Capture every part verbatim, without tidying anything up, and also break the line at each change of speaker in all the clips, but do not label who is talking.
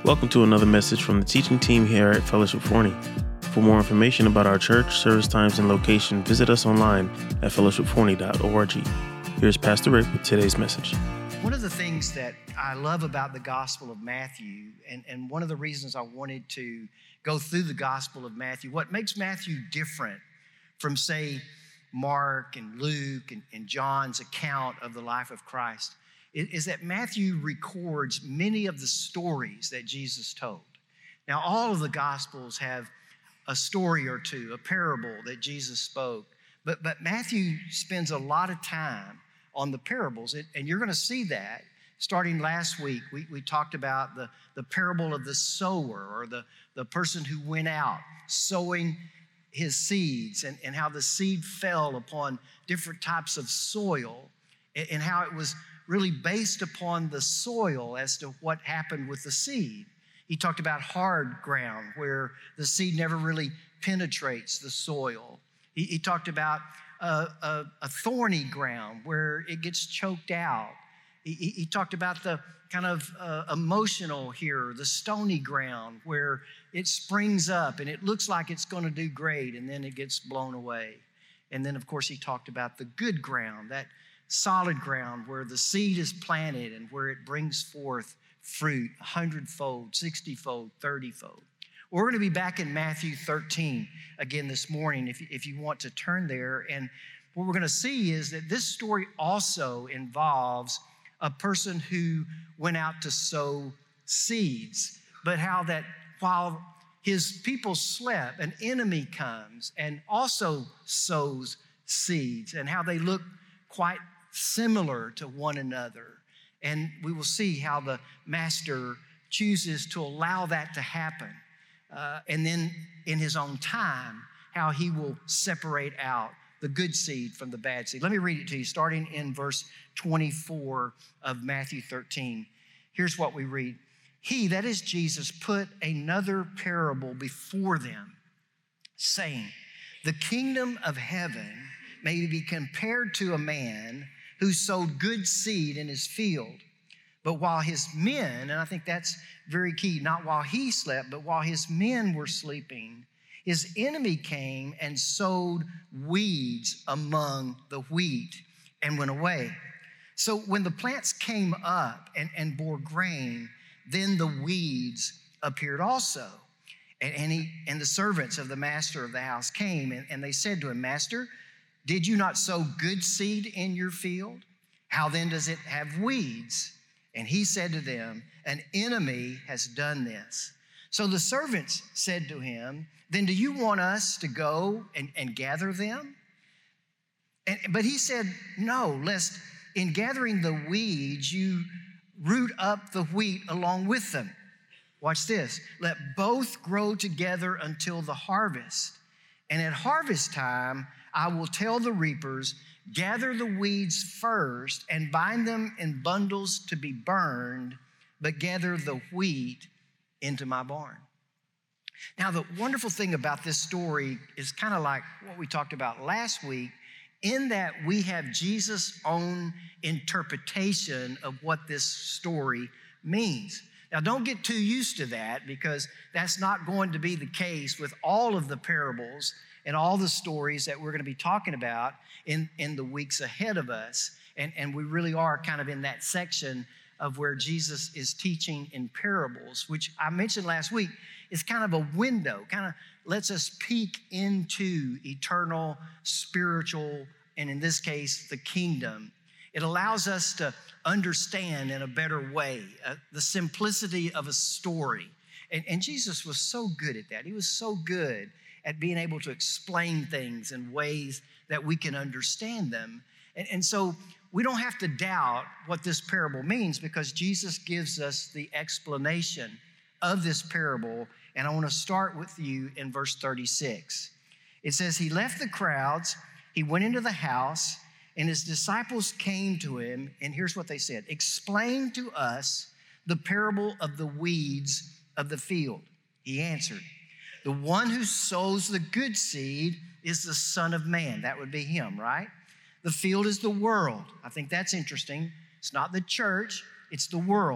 Welcome to another message from the teaching team here at Fellowship Forney. For more information about our church, service times, and location, visit us online at fellowship forney dot org. Here's Pastor Rick with today's message.
One of the things that I love about the Gospel of Matthew, and, and one of the reasons I wanted to go through the Gospel of Matthew, what makes Matthew different from, say, Mark and Luke and, and John's account of the life of Christ, is, is that Matthew records many of the stories that Jesus told. Now, all of the Gospels have a story or two, a parable that Jesus spoke, but, but Matthew spends a lot of time on the parables, and you're going to see that starting last week. We, we talked about the, the parable of the sower, or the, the person who went out sowing his seeds, and, and how the seed fell upon different types of soil, and, and how it was really based upon the soil as to what happened with the seed. He talked about hard ground, where the seed never really penetrates the soil. He, he talked about a, a, a thorny ground, where it gets choked out. He, he, he talked about the kind of uh, emotional here, the stony ground, where it springs up and it looks like it's going to do great, and then it gets blown away. And then, of course, he talked about the good ground, that solid ground where the seed is planted and where it brings forth fruit, a hundredfold, sixty-fold, thirty-fold. We're going to be back in Matthew thirteen again this morning, if, if you want to turn there. And what we're going to see is that this story also involves a person who went out to sow seeds, but how that while his people slept, an enemy comes and also sows seeds, and how they look quite similar to one another. And we will see how the master chooses to allow that to happen. Uh, and then in his own time, how he will separate out the good seed from the bad seed. Let me read it to you, starting in verse twenty-four of Matthew thirteen. Here's what we read. He, that is Jesus, put another parable before them, saying, the kingdom of heaven may be compared to a man who sowed good seed in his field. But while his men, and I think that's very key, not while he slept, but while his men were sleeping, his enemy came and sowed weeds among the wheat and went away. So when the plants came up and, and bore grain, then the weeds appeared also. And, and, he, and the servants of the master of the house came, and, and they said to him, Master, did you not sow good seed in your field? How then does it have weeds? And he said to them, an enemy has done this. So the servants said to him, then do you want us to go and, and gather them? And, but he said, no, lest in gathering the weeds, you root up the wheat along with them. Watch this. Let both grow together until the harvest. And at harvest time, I will tell the reapers, gather the weeds first and bind them in bundles to be burned, but gather the wheat into my barn. Now, the wonderful thing about this story is kind of like what we talked about last week, in that we have Jesus' own interpretation of what this story means. Now, don't get too used to that, because that's not going to be the case with all of the parables and all the stories that we're going to be talking about in, in the weeks ahead of us. And, and we really are kind of in that section of where Jesus is teaching in parables, which I mentioned last week is kind of a window, kind of lets us peek into eternal, spiritual, and in this case, the kingdom. It allows us to understand in a better way uh, the simplicity of a story. And, and Jesus was so good at that. He was so good at being able to explain things in ways that we can understand them. And, and so we don't have to doubt what this parable means, because Jesus gives us the explanation of this parable. And I want to start with you in verse thirty-six. It says, he left the crowds, he went into the house, and his disciples came to him. And here's what they said, explain to us the parable of the weeds of the field. He answered, the one who sows the good seed is the Son of Man. That would be him, right? The field is the world. I think that's interesting. It's not the church, it's the world.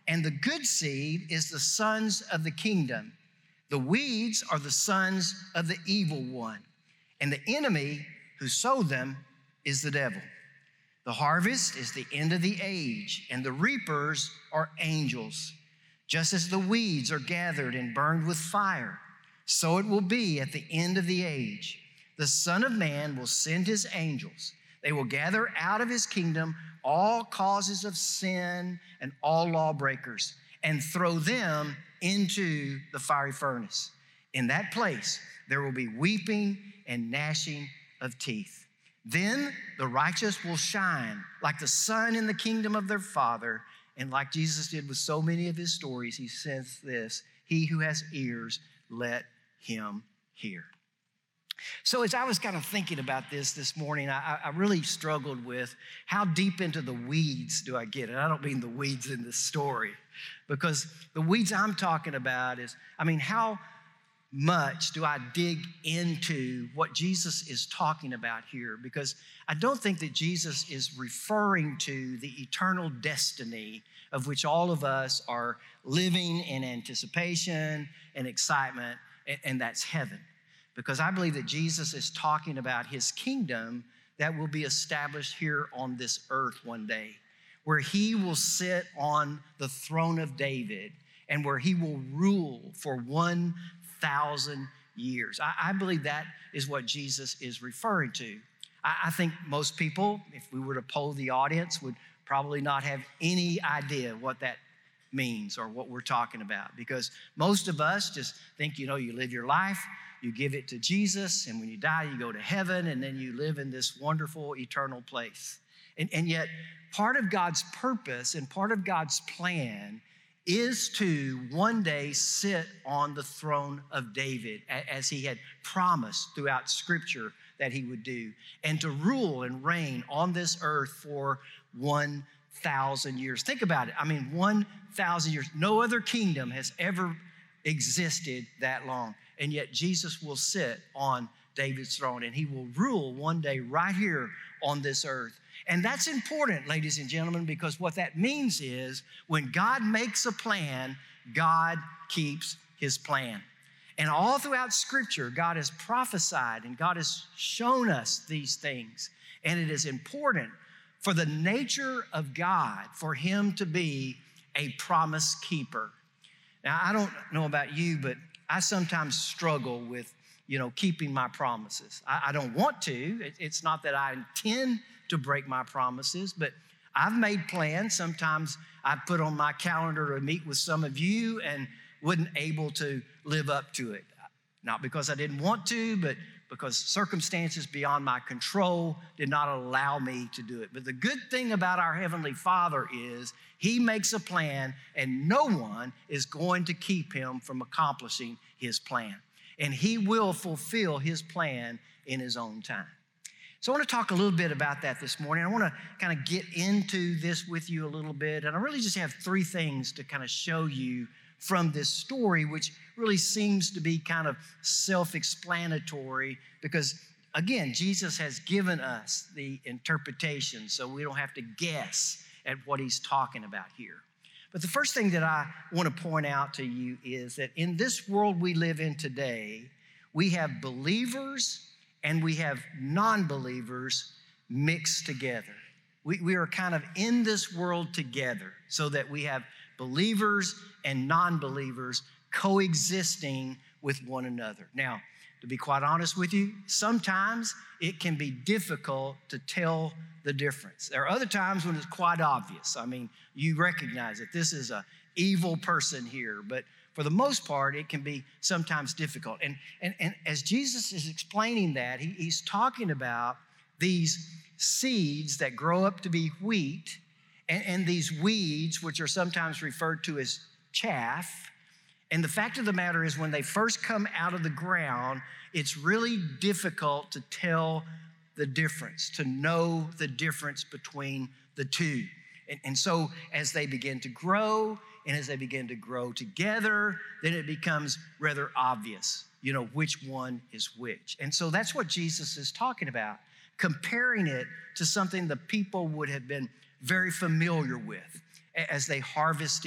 And the good seed is the sons of the kingdom. The weeds are the sons of the evil one. And the enemy who sowed them is the devil. The harvest is the end of the age, and the reapers are angels. Just as the weeds are gathered and burned with fire, so it will be at the end of the age. The Son of Man will send his angels. They will gather out of his kingdom all causes of sin and all lawbreakers and throw them into the fiery furnace. In that place, there will be weeping and gnashing of teeth. Then the righteous will shine like the sun in the kingdom of their Father. And like Jesus did with so many of his stories, he says this, he who has ears, let him hear. So as I was kind of thinking about this this morning, I, I really struggled with how deep into the weeds do I get? And I don't mean the weeds in the story, because the weeds I'm talking about is, I mean, how much do I dig into what Jesus is talking about here? Because I don't think that Jesus is referring to the eternal destiny of which all of us are living in anticipation and excitement, and, and that's heaven. Because I believe that Jesus is talking about his kingdom that will be established here on this earth one day, where he will sit on the throne of David and where he will rule for one thousand years. I, I believe that is what Jesus is referring to. I, I think most people, if we were to poll the audience, would probably not have any idea what that means or what we're talking about, because most of us just think, you know, you live your life, you give it to Jesus, and when you die, you go to heaven, and then you live in this wonderful eternal place. And, and yet, part of God's purpose and part of God's plan is to one day sit on the throne of David, as he had promised throughout Scripture that he would do, and to rule and reign on this earth for one thousand years. Think about it. I mean, one thousand years. No other kingdom has ever existed that long. And yet Jesus will sit on David's throne, and he will rule one day right here on this earth. And that's important, ladies and gentlemen, because what that means is when God makes a plan, God keeps his plan. And all throughout Scripture, God has prophesied and God has shown us these things. And it is important for the nature of God for him to be a promise keeper. Now, I don't know about you, but I sometimes struggle with, you know, keeping my promises. I, I don't want to. It, it's not that I intend to break my promises, but I've made plans. Sometimes I put on my calendar to meet with some of you and wasn't able to live up to it. Not because I didn't want to, but because circumstances beyond my control did not allow me to do it. But the good thing about our Heavenly Father is he makes a plan, and no one is going to keep him from accomplishing his plan. And he will fulfill his plan in his own time. So I want to talk a little bit about that this morning. I want to kind of get into this with you a little bit. And I really just have three things to kind of show you from this story, which really seems to be kind of self-explanatory because, again, Jesus has given us the interpretation, so we don't have to guess at what he's talking about here. But the first thing that I want to point out to you is that in this world we live in today, we have believers and we have non-believers mixed together. We, we are kind of in this world together so that we have believers and non-believers coexisting with one another. Now, to be quite honest with you, sometimes it can be difficult to tell the difference. There are other times when it's quite obvious. I mean, you recognize that this is an evil person here, but for the most part, it can be sometimes difficult. And, and, and as Jesus is explaining that, he, he's talking about these seeds that grow up to be wheat and, and these weeds, which are sometimes referred to as chaff. And the fact of the matter is when they first come out of the ground, it's really difficult to tell the difference, to know the difference between the two. And, and so as they begin to grow, and as they begin to grow together, then it becomes rather obvious, you know, which one is which. And so that's what Jesus is talking about, comparing it to something the people would have been very familiar with as they harvested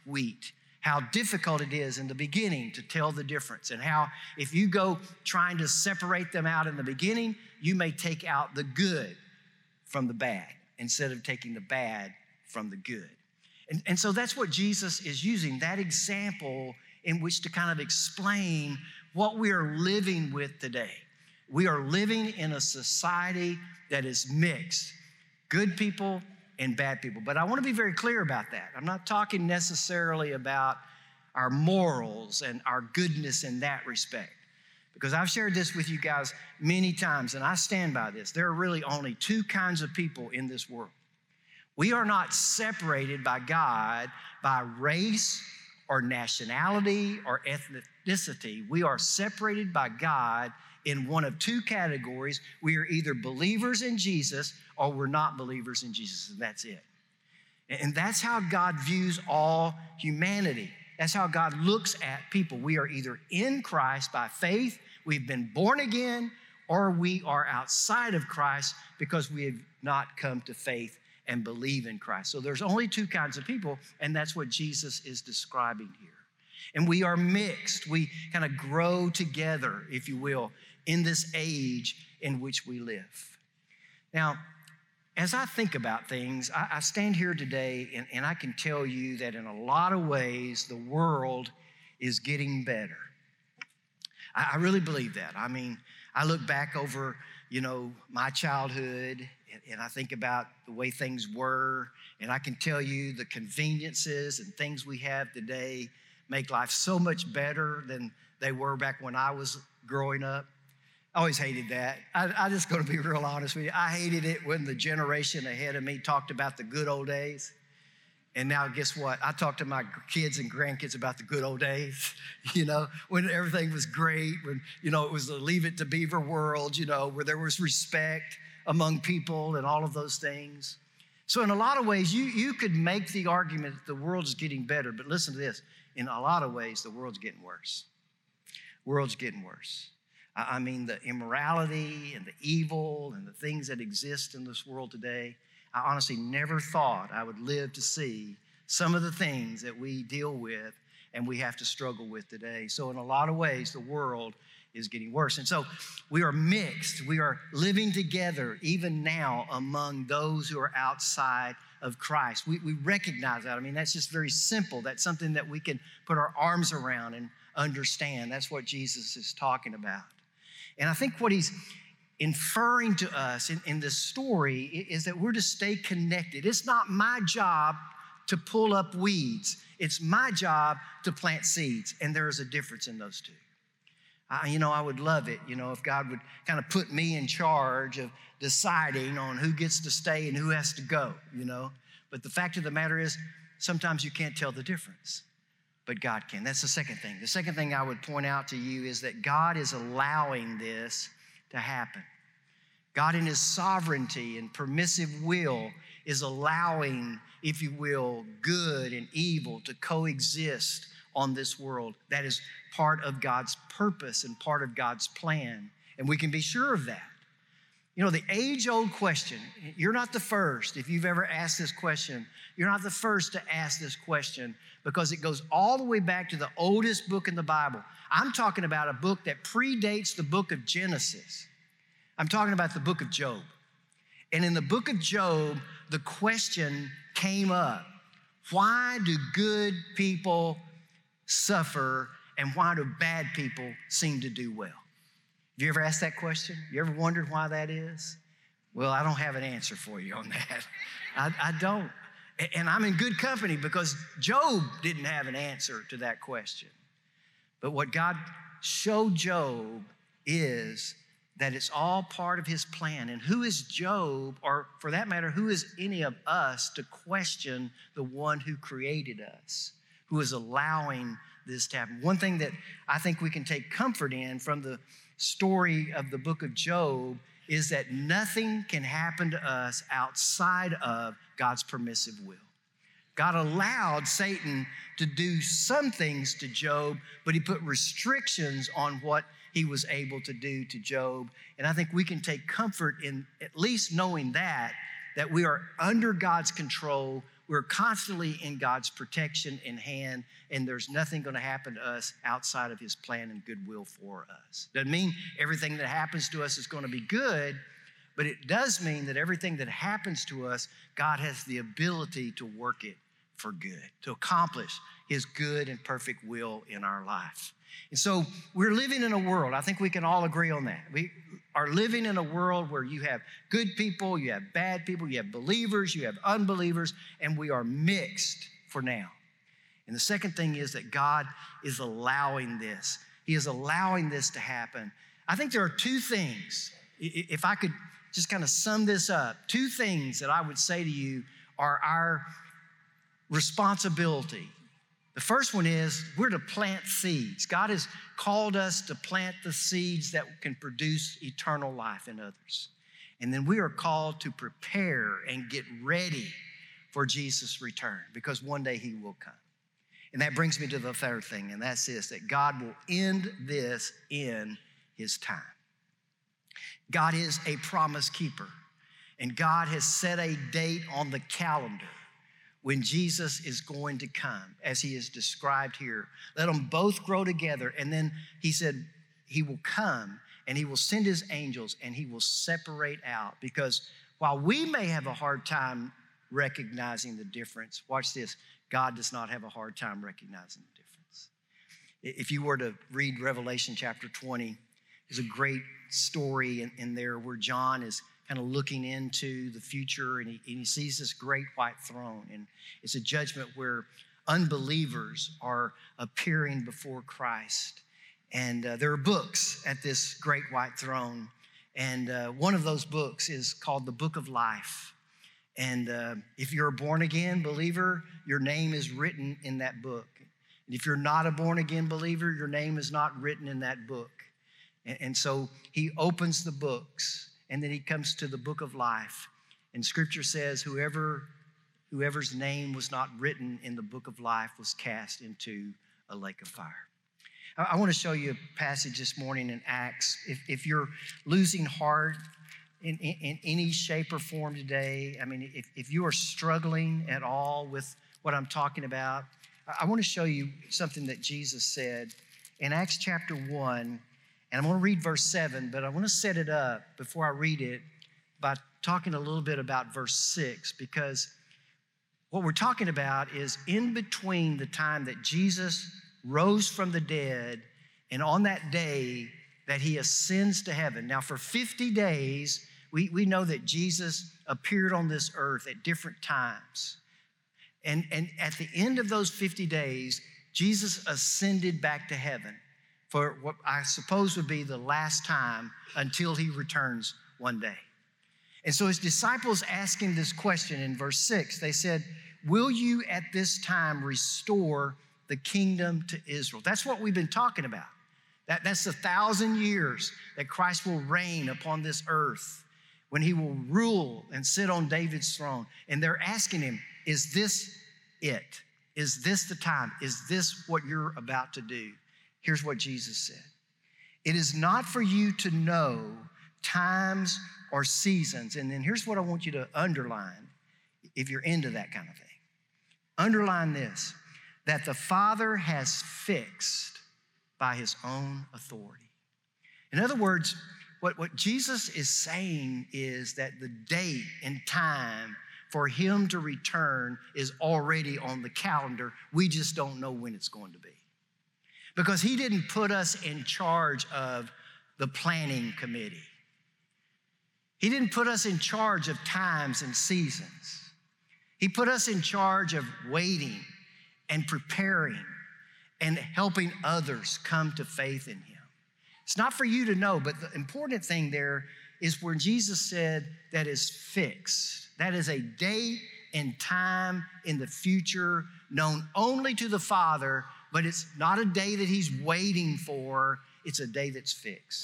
wheat. How difficult it is in the beginning to tell the difference, and how if you go trying to separate them out in the beginning, you may take out the good from the bad instead of taking the bad from the good. And, and so that's what Jesus is using, that example in which to kind of explain what we are living with today. We are living in a society that is mixed, good people and bad people. But I want to be very clear about that. I'm not talking necessarily about our morals and our goodness in that respect, because I've shared this with you guys many times, and I stand by this. There are really only two kinds of people in this world. We are not separated by God by race or nationality or ethnicity. We are separated by God in one of two categories. We are either believers in Jesus or we're not believers in Jesus, and that's it. And that's how God views all humanity. That's how God looks at people. We are either in Christ by faith, we've been born again, or we are outside of Christ because we have not come to faith and believe in Christ. So there's only two kinds of people, and that's what Jesus is describing here. And we are mixed. We kind of grow together, if you will, in this age in which we live. Now, as I think about things, I, I stand here today and, and I can tell you that in a lot of ways, the world is getting better. I, I really believe that. I mean, I look back over, you know, my childhood and, and I think about the way things were, and I can tell you the conveniences and things we have today make life so much better than they were back when I was growing up. I always hated that. I, I'm just going to be real honest with you. I hated it when the generation ahead of me talked about the good old days. And now guess what? I talk to my kids and grandkids about the good old days, you know, when everything was great, when, you know, it was the Leave It to Beaver world, you know, where there was respect among people and all of those things. So in a lot of ways, you, you could make the argument that the world is getting better, but listen to this. In a lot of ways, the world's getting worse. World's getting worse. I mean, the immorality and the evil and the things that exist in this world today, I honestly never thought I would live to see some of the things that we deal with and we have to struggle with today. So in a lot of ways, the world is getting worse. And so we are mixed. We are living together even now among those who are outside of Christ. We, we recognize that. I mean, that's just very simple. That's something that we can put our arms around and understand. That's what Jesus is talking about. And I think what he's inferring to us in, in this story is that we're to stay connected. It's not my job to pull up weeds. It's my job to plant seeds. And there is a difference in those two. I, you know, I would love it, you know, if God would kind of put me in charge of deciding on who gets to stay and who has to go, you know. But the fact of the matter is, sometimes you can't tell the difference, but God can. That's the second thing. The second thing I would point out to you is that God is allowing this to happen. God in his sovereignty and permissive will is allowing, if you will, good and evil to coexist on this world. That is part of God's purpose and part of God's plan, and we can be sure of that. You know, the age-old question, you're not the first, if you've ever asked this question, you're not the first to ask this question because it goes all the way back to the oldest book in the Bible. I'm talking about a book that predates the book of Genesis. I'm talking about the book of Job. And in the book of Job, the question came up, why do good people suffer and why do bad people seem to do well? Have you ever asked that question? You ever wondered why that is? Well, I don't have an answer for you on that. I, I don't. And I'm in good company because Job didn't have an answer to that question. But what God showed Job is that it's all part of his plan. And who is Job, or for that matter, who is any of us to question the one who created us, who is allowing this to happen? One thing that I think we can take comfort in from the story of the book of Job is that nothing can happen to us outside of God's permissive will. God allowed Satan to do some things to Job, but he put restrictions on what he was able to do to Job. And I think we can take comfort in at least knowing that, that we are under God's control. we're constantly in God's protection and hand, and there's nothing going to happen to us outside of his plan and goodwill for us. Doesn't mean everything that happens to us is going to be good, but it does mean that everything that happens to us, God has the ability to work it for good, to accomplish his good and perfect will in our life. And so we're living in a world, I think we can all agree on that. We are living in a world where you have good people, you have bad people, you have believers, you have unbelievers, and we are mixed for now. And the second thing is that God is allowing this. He is allowing this to happen. I think there are two things, if I could just kind of sum this up, two things that I would say to you are our responsibility. The first one is we're to plant seeds. God has called us to plant the seeds that can produce eternal life in others. And then we are called to prepare and get ready for Jesus' return, because one day he will come. And that brings me to the third thing, and that's this, that God will end this in his time. God is a promise keeper, and God has set a date on the calendar when Jesus is going to come, as he is described here. Let them both grow together. And then he said he will come and he will send his angels and he will separate out, because while we may have a hard time recognizing the difference, watch this, God does not have a hard time recognizing the difference. If you were to read Revelation chapter twenty, there's a great story in, in there where John is kind of looking into the future, and he, and he sees this great white throne. And it's a judgment where unbelievers are appearing before Christ. And uh, there are books at this great white throne. And uh, one of those books is called the Book of Life. And uh, if you're a born-again believer, your name is written in that book. And if you're not a born-again believer, your name is not written in that book. And, and so he opens the books, and then he comes to the Book of Life. And Scripture says whoever, whoever's name was not written in the Book of Life was cast into a lake of fire. I, I want to show you a passage this morning in Acts. If, if you're losing heart in, in, in any shape or form today, I mean, if, if you are struggling at all with what I'm talking about, I, I want to show you something that Jesus said in Acts chapter one. And I'm going to read verse seven, but I want to set it up before I read it by talking a little bit about verse six, because what we're talking about is in between the time that Jesus rose from the dead and on that day that he ascends to heaven. Now, for fifty days, we, we know that Jesus appeared on this earth at different times. And, and at the end of those fifty days, Jesus ascended back to heaven for what I suppose would be the last time until he returns one day. And so his disciples asked him this question in verse six. They said, will you at this time restore the kingdom to Israel? That's what we've been talking about. That, that's the thousand years that Christ will reign upon this earth, when he will rule and sit on David's throne. And they're asking him, is this it? Is this the time? Is this what you're about to do? Here's what Jesus said. It is not for you to know times or seasons. And then here's what I want you to underline if you're into that kind of thing. Underline this, that the Father has fixed by his own authority. In other words, what, what Jesus is saying is that the date and time for him to return is already on the calendar. We just don't know when it's going to be. Because he didn't put us in charge of the planning committee. He didn't put us in charge of times and seasons. He put us in charge of waiting and preparing and helping others come to faith in him. It's not for you to know, but the important thing there is where Jesus said that is fixed. That is a date and time in the future known only to the Father, but it's not a day that he's waiting for. It's a day that's fixed.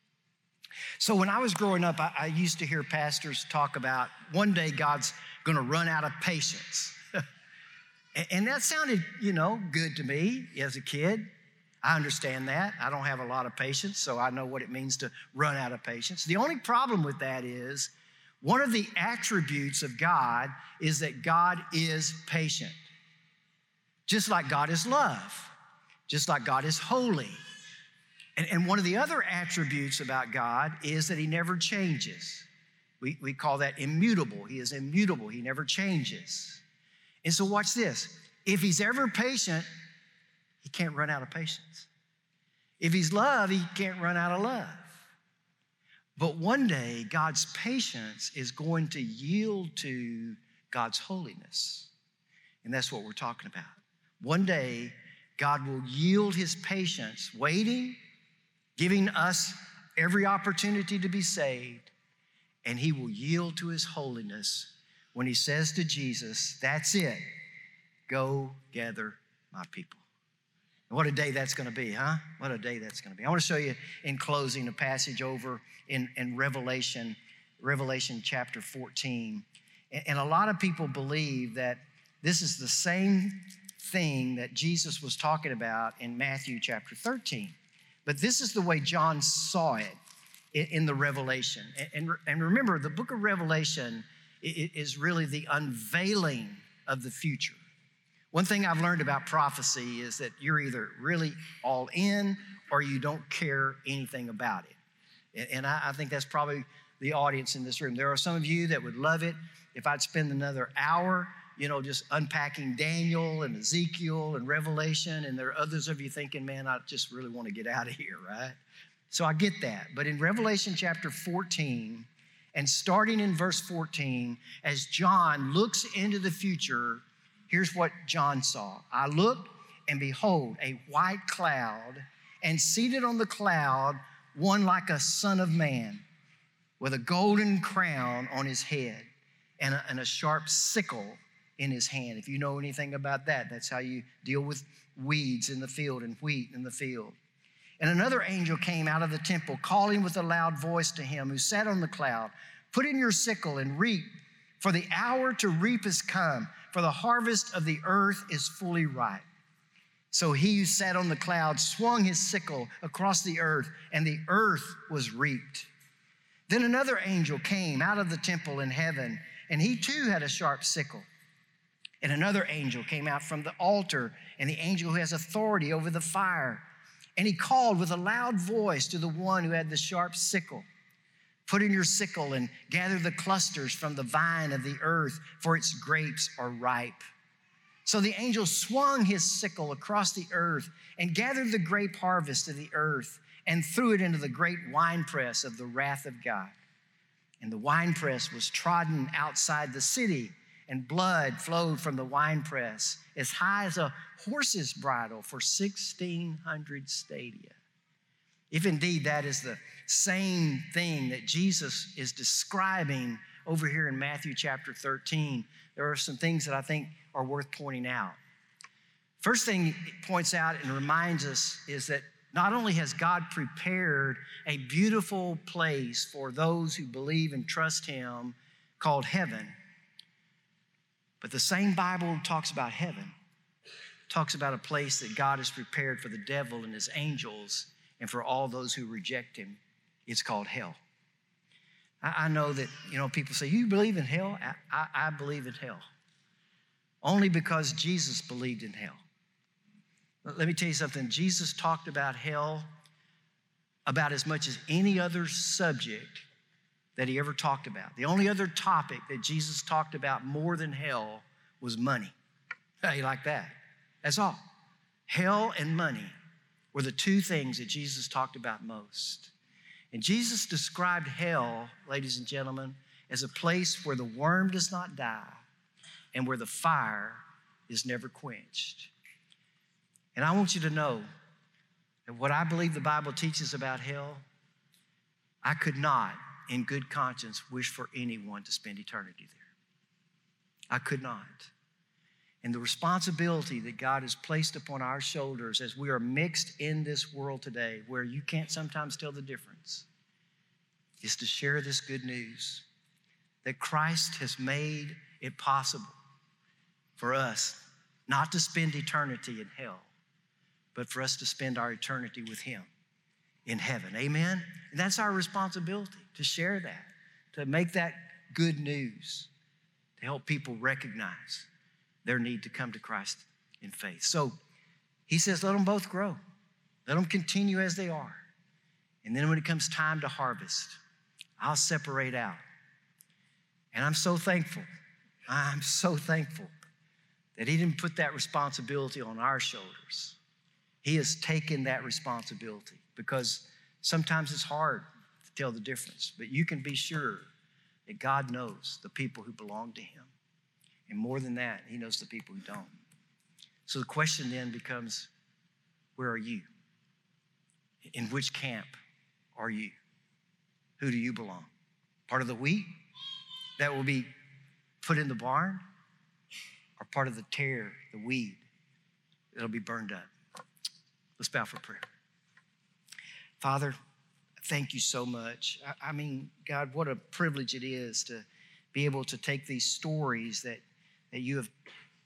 So when I was growing up, I, I used to hear pastors talk about one day God's going to run out of patience. and, and that sounded, you know, good to me as a kid. I understand that. I don't have a lot of patience, so I know what it means to run out of patience. The only problem with that is One of the attributes of God is that God is patient. Just like God is love, just like God is holy. And, and one of the other attributes about God is that he never changes. We, we call that immutable. He is immutable. He never changes. And so watch this. If he's ever patient, he can't run out of patience. If he's love, he can't run out of love. But one day, God's patience is going to yield to God's holiness. And that's what we're talking about. One day, God will yield his patience, waiting, giving us every opportunity to be saved, and he will yield to his holiness when he says to Jesus, that's it, go gather my people. And what a day that's going to be, huh? What a day that's going to be. I want to show you in closing a passage over in, in Revelation, Revelation chapter fourteen. And, and a lot of people believe that this is the same thing that Jesus was talking about in Matthew chapter thirteen. But this is the way John saw it in, in the Revelation. And, and, and remember, the book of Revelation is really the unveiling of the future. One thing I've learned about prophecy is that you're either really all in or you don't care anything about it. And I think that's probably the audience in this room. There are some of you that would love it if I'd spend another hour, you know, just unpacking Daniel and Ezekiel and Revelation. And there are others of you thinking, man, I just really want to get out of here, right? So I get that. But in Revelation chapter fourteen, and starting in verse fourteen, as John looks into the future, here's what John saw. I looked, and behold, a white cloud, and seated on the cloud, one like a son of man, with a golden crown on his head, and a, and a sharp sickle in his hand. If you know anything about that, that's how you deal with weeds in the field and wheat in the field. And another angel came out of the temple, calling with a loud voice to him who sat on the cloud, put in your sickle and reap, for the hour to reap is come, for the harvest of the earth is fully ripe. So he who sat on the cloud swung his sickle across the earth, and the earth was reaped. Then another angel came out of the temple in heaven, and he too had a sharp sickle. And another angel came out from the altar, and the angel who has authority over the fire. And he called with a loud voice to the one who had the sharp sickle, put in your sickle and gather the clusters from the vine of the earth, for its grapes are ripe. So the angel swung his sickle across the earth and gathered the grape harvest of the earth and threw it into the great winepress of the wrath of God. And the winepress was trodden outside the city, and blood flowed from the winepress as high as a horse's bridle for sixteen hundred stadia. If indeed that is the same thing that Jesus is describing over here in Matthew chapter thirteen, there are some things that I think are worth pointing out. First thing it points out and reminds us is that not only has God prepared a beautiful place for those who believe and trust him called heaven, but the same Bible talks about heaven, talks about a place that God has prepared for the devil and his angels and for all those who reject him. It's called hell. I, I know that, you know, people say, you believe in hell? I, I, I believe in hell. Only because Jesus believed in hell. Let me tell you something. Jesus talked about hell about as much as any other subject that he ever talked about. The only other topic that Jesus talked about more than hell was money. How you like that? That's all. Hell and money were the two things that Jesus talked about most. And Jesus described hell, ladies and gentlemen, as a place where the worm does not die and where the fire is never quenched. And I want you to know that what I believe the Bible teaches about hell, I could not, in good conscience, wish for anyone to spend eternity there. I could not. And the responsibility that God has placed upon our shoulders as we are mixed in this world today, where you can't sometimes tell the difference, is to share this good news that Christ has made it possible for us not to spend eternity in hell, but for us to spend our eternity with him in heaven. Amen? And that's our responsibility, to share that, to make that good news to help people recognize their need to come to Christ in faith. So he says, let them both grow. Let them continue as they are. And then when it comes time to harvest, I'll separate out. And I'm so thankful. I'm so thankful that he didn't put that responsibility on our shoulders. He has taken that responsibility because sometimes it's hard to tell the difference, but you can be sure that God knows the people who belong to him. And more than that, he knows the people who don't. So the question then becomes, where are you? In which camp are you? Who do you belong? Part of the wheat that will be put in the barn, or part of the tare, the weed, that'll be burned up? Let's bow for prayer. Father, thank you so much. I, I mean, God, what a privilege it is to be able to take these stories that, that you have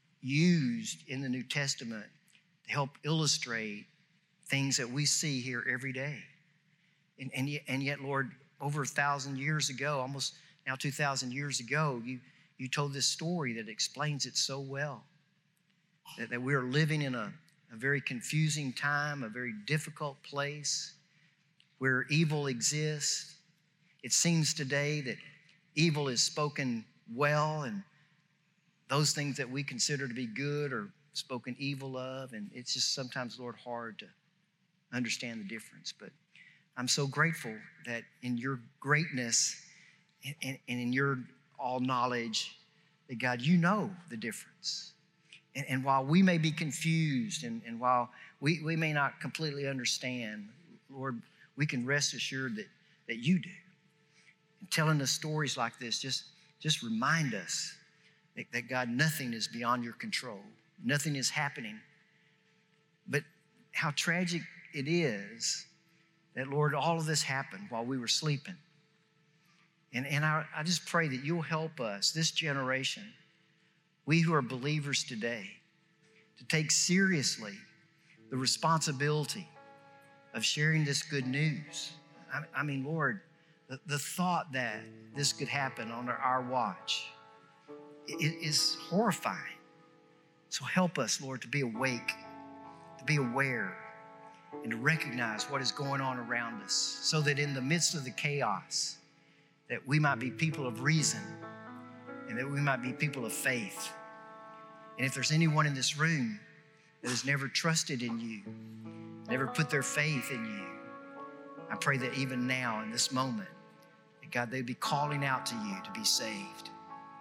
used in the New Testament to help illustrate things that we see here every day. And, and, yet, and yet, Lord, over a thousand years ago, almost now two thousand years ago, you, you told this story that explains it so well. That, that we're living in a, a very confusing time, a very difficult place where evil exists. It seems today that evil is spoken well, and those things that we consider to be good are spoken evil of, and it's just sometimes, Lord, hard to understand the difference. But I'm so grateful that in your greatness and, and in your all knowledge, that God, you know the difference. And, and while we may be confused and, and while we, we may not completely understand, Lord, we can rest assured that, that you do. And telling us stories like this, just, just remind us that, that, God, nothing is beyond your control. Nothing is happening. But how tragic it is that, Lord, all of this happened while we were sleeping. And, and I, I just pray that you'll help us, this generation, we who are believers today, to take seriously the responsibility of sharing this good news. I, I mean, Lord, the, the thought that this could happen on our, our watch it, is horrifying. So help us, Lord, to be awake, to be aware, and to recognize what is going on around us so that in the midst of the chaos, that we might be people of reason and that we might be people of faith. And if there's anyone in this room that has never trusted in you, never put their faith in you, I pray that even now in this moment, that God, they'd be calling out to you to be saved.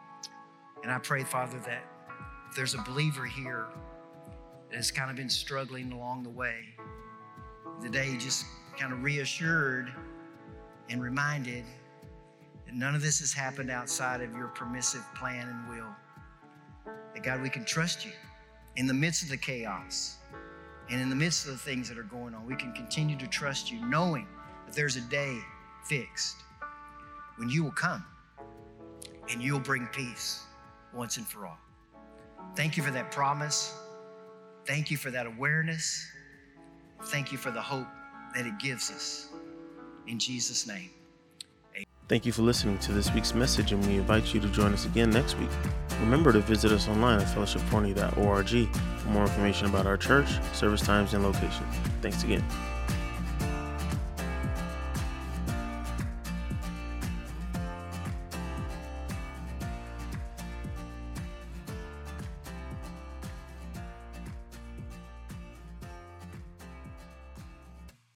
And I pray, Father, that if there's a believer here that has kind of been struggling along the way, today just kind of reassured and reminded that none of this has happened outside of your permissive plan and will. That God, we can trust you in the midst of the chaos and in the midst of the things that are going on. We can continue to trust you, knowing that there's a day fixed when you will come and you'll bring peace once and for all. Thank you for that promise. Thank you for that awareness. Thank you for the hope that it gives us. In Jesus' name. Amen.
Thank you for listening to this week's message, and we invite you to join us again next week. Remember to visit us online at fellowship forney dot org for more information about our church, service times, and location. Thanks again.